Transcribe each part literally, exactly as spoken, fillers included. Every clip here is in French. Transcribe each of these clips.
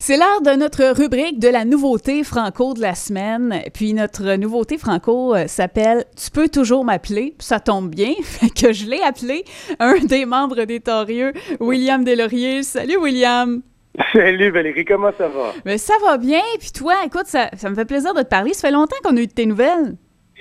C'est l'heure de notre rubrique de la nouveauté franco de la semaine. Puis notre nouveauté franco euh, s'appelle « Tu peux toujours m'appeler ». Ça tombe bien, fait que je l'ai appelé un des membres des Torieux, William Deslauriers. Salut William! Salut Valérie, comment ça va? Mais ça va bien, puis toi, écoute, ça, ça me fait plaisir de te parler. Ça fait longtemps qu'on a eu de tes nouvelles.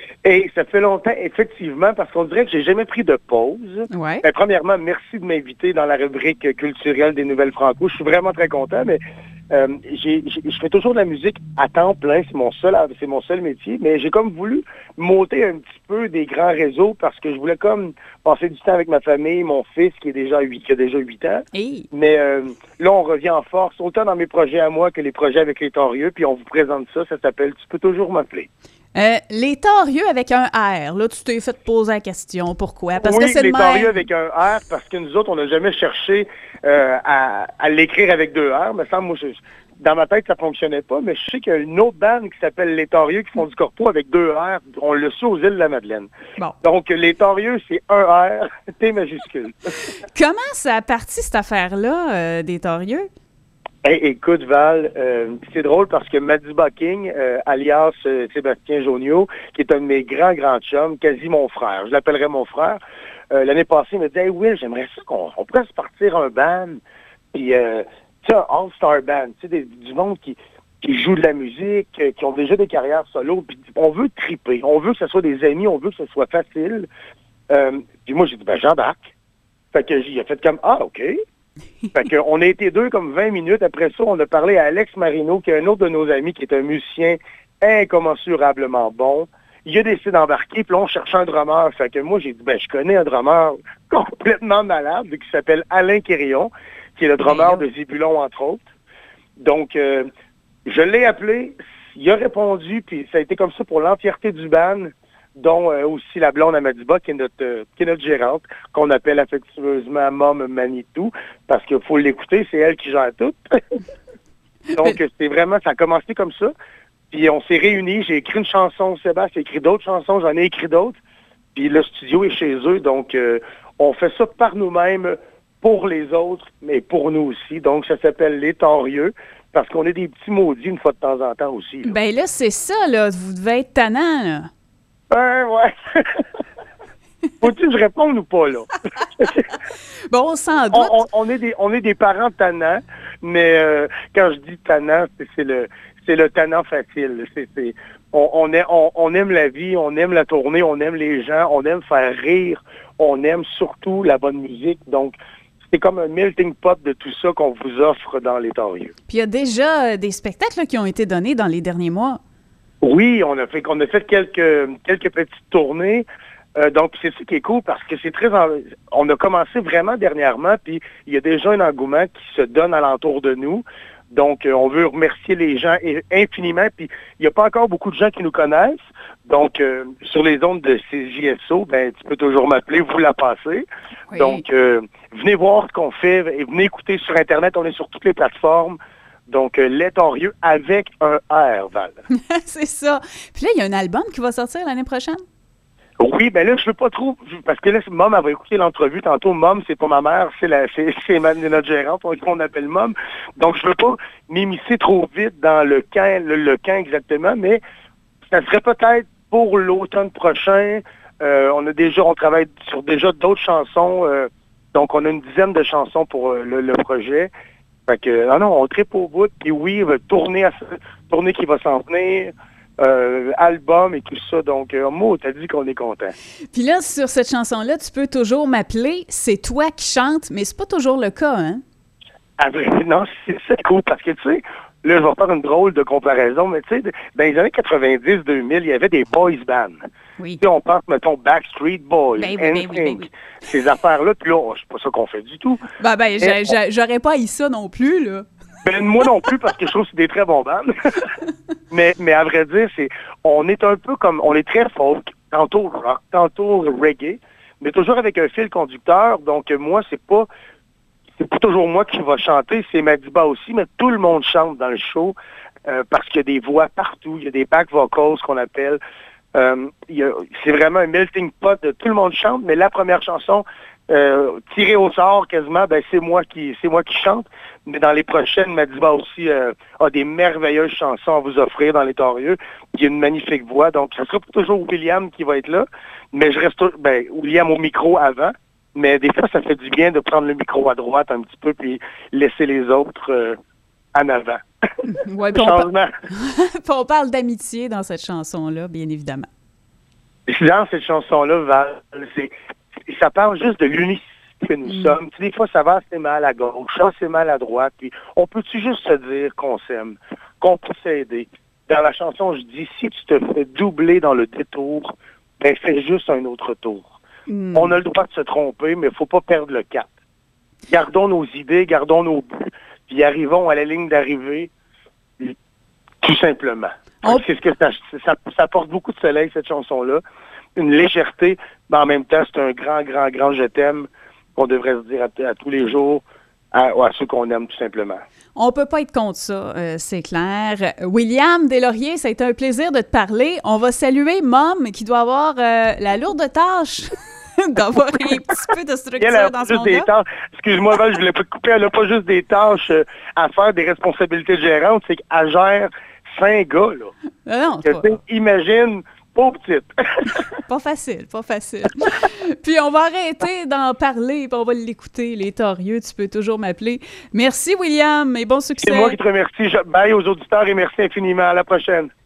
Et ça fait longtemps, effectivement, parce qu'on dirait que j'ai jamais pris de pause. Ouais. Ben, premièrement, merci de m'inviter dans la rubrique culturelle des Nouvelles Franco. Je suis vraiment très content, mais euh, j'ai, j'ai, je fais toujours de la musique à temps plein. C'est mon seul, c'est mon seul métier. Mais j'ai comme voulu m'ôter un petit peu des grands réseaux parce que je voulais comme passer du temps avec ma famille, mon fils qui est déjà huit, qui a déjà huit ans. Hey. Mais euh, là, on revient en force, autant dans mes projets à moi que les projets avec les Torieux. Puis on vous présente ça. Ça s'appelle « Tu peux toujours m'appeler ». Euh, les Torieux avec un R, là, tu t'es fait poser la question. Pourquoi? Parce oui, que c'est les le même. Torieux avec un R, parce que nous autres, on n'a jamais cherché euh, à, à l'écrire avec deux R. Mais ça, moi, je, dans ma tête, ça fonctionnait pas. Mais je sais qu'il y a une autre bande qui s'appelle les Torieux qui font du corpo avec deux R. On le sait aux îles de la Madeleine. Bon. Donc, les Torieux, c'est un R, T majuscule. Comment ça a parti, cette affaire-là, euh, des Torieux? Hey, écoute, Val, euh, c'est drôle parce que Madiba King, euh, alias euh, Sébastien Jonio, qui est un de mes grands, grands chums, quasi mon frère, je l'appellerais mon frère, euh, l'année passée, il me dit « Hey Will, j'aimerais ça qu'on on pourrait se partir un band, puis euh, tu sais, un all-star band, tu sais, des- du monde qui, qui joue de la musique, euh, qui ont déjà des carrières solo, puis on veut triper, on veut que ce soit des amis, on veut que ce soit facile. Euh, puis moi, j'ai dit « Ben, j'embarque. » Fait que j'ai fait comme « Ah, OK. » Fait que on a été deux comme vingt minutes. Après ça, on a parlé à Alex Marino, qui est un autre de nos amis, qui est un musicien incommensurablement bon. Il a décidé d'embarquer, puis là, on cherchait un drummer. Fait que moi, j'ai dit, ben, je connais un drummer complètement malade, qui s'appelle Alain Quérillon, qui est le drummer de Zébulon, entre autres. Donc, euh, je l'ai appelé, il a répondu, puis ça a été comme ça pour l'entièreté du band, dont euh, aussi la blonde à Madiba, qui est notre euh, qui est notre gérante, qu'on appelle affectueusement Mom Manitou, parce qu'il faut l'écouter, c'est elle qui gère tout. Donc, c'est vraiment, ça a commencé comme ça. Puis on s'est réunis, j'ai écrit une chanson, Sébastien a écrit d'autres chansons, j'en ai écrit d'autres. Puis le studio est chez eux, donc euh, on fait ça par nous-mêmes, pour les autres, mais pour nous aussi. Donc, ça s'appelle Les Torieux, parce qu'on est des petits maudits une fois de temps en temps aussi. Là. Ben là, c'est ça, là. Vous devez être tannant, là. Ben, ouais. Faut-tu que je réponde ou pas, là? Bon, sans doute. on, on, on est des, on est des parents tannants, mais euh, quand je dis tannant, c'est, c'est le c'est le tannant facile. C'est, c'est, on, on, est, on, on aime la vie, on aime la tournée, on aime les gens, on aime faire rire, on aime surtout la bonne musique. Donc, c'est comme un melting pot de tout ça qu'on vous offre dans les Torieux. Puis il y a déjà euh, des spectacles là, qui ont été donnés dans les derniers mois. Oui, on a fait on a fait quelques quelques petites tournées. Euh, donc c'est ça qui est cool parce que c'est très en- on a commencé vraiment dernièrement, puis il y a déjà un engouement qui se donne alentour de nous. Donc euh, on veut remercier les gens et- infiniment. Puis il n'y a pas encore beaucoup de gens qui nous connaissent. Donc euh, sur les ondes de C J S O, ben tu peux toujours m'appeler, vous la passez. Oui. Donc euh, venez voir ce qu'on fait et venez écouter sur Internet. On est sur toutes les plateformes. Donc, euh, Les Torieux avec un R, Val. C'est ça. Puis là, il y a un album qui va sortir l'année prochaine. Oui, ben là, je veux pas trop, parce que là, Mom, elle va écouter l'entrevue. Tantôt, Mom, c'est pas ma mère, c'est la, c'est, c'est ma, notre gérante, on, on appelle Mom. Donc, je veux pas m'immiscer trop vite dans le camp, le, le camp exactement, mais ça serait peut-être pour l'automne prochain. Euh, on a déjà, on travaille sur déjà d'autres chansons. Euh, donc, on a une dizaine de chansons pour euh, le, le projet. Fait que, non, non, on tripe au bout. Puis oui, euh, tournée, à, tournée qui va s'en venir, euh, album et tout ça. Donc, euh, moi, t'as dit qu'on est content. Puis là, sur cette chanson-là, tu peux toujours m'appeler. C'est toi qui chantes, mais c'est pas toujours le cas, hein? À vrai, non, c'est ça cool parce que, tu sais, là, je vais faire une drôle de comparaison, mais tu sais, dans les années quatre-vingt-dix deux mille, il y avait des boys bands. Oui. Tu sais, on pense, mettons, Backstreet Boys, Ben oui, ben oui, N Sync, ben oui. ces affaires-là, puis là, oh, c'est pas ça qu'on fait du tout. Ben, ben, j'a- Et j'a- j'aurais pas haï ça non plus, là. Ben, moi non plus, parce que je trouve que c'est des très bons bands. mais, mais à vrai dire, c'est, on est un peu comme, on est très folk, tantôt rock, tantôt reggae, mais toujours avec un fil conducteur. Donc, moi, c'est pas, c'est pas toujours moi qui va chanter, c'est Madiba aussi, mais tout le monde chante dans le show, euh, parce qu'il y a des voix partout, il y a des back vocals, qu'on appelle. Euh, il y a, c'est vraiment un melting pot de tout le monde chante, mais la première chanson, euh, tiré au sort quasiment, ben c'est moi qui c'est moi qui chante. Mais dans les prochaines, Madiba aussi euh, a des merveilleuses chansons à vous offrir dans les Torieux. Il a une magnifique voix, donc ce sera toujours William qui va être là. Mais je reste ben William au micro avant. Mais des fois, ça fait du bien de prendre le micro à droite un petit peu puis laisser les autres euh, en avant. Ouais, puis on, par... puis on parle d'amitié dans cette chanson-là, bien évidemment. Dans cette chanson-là, Val, c'est, ça parle juste de l'unicité que nous mm. sommes. Tu sais, des fois, ça va assez mal à gauche, ça assez mal à droite, puis on peut-tu juste se dire qu'on s'aime, qu'on peut s'aider? Dans la chanson, je dis, si tu te fais doubler dans le détour, ben fais juste un autre tour. Mm. On a le droit de se tromper, mais il ne faut pas perdre le cap. Gardons nos idées, gardons nos buts, puis arrivons à la ligne d'arrivée, tout simplement. Oh. C'est ce que ça, ça, ça apporte beaucoup de soleil, cette chanson-là. Une légèreté, mais en même temps, c'est un grand, grand, grand je t'aime qu'on devrait se dire à, à tous les jours à, à ceux qu'on aime, tout simplement. On peut pas être contre ça, euh, c'est clair. William Deslauriers, ça a été un plaisir de te parler. On va saluer Mom, qui doit avoir euh, la lourde tâche d'avoir un petit peu de structure elle dans son gars. Excuse-moi, Val, je voulais pas te couper. Elle n'a pas juste des tâches euh, à faire, des responsabilités gérantes, c'est qu'elle gère cinq gars, là. Non, non, que, pas... Imagine, pauvre petite. Pas facile, pas facile. Puis on va arrêter d'en parler, puis on va l'écouter, les Torieux. Tu peux toujours m'appeler. Merci, William, et bon succès. C'est moi qui te remercie. Bye aux auditeurs et merci infiniment. À la prochaine.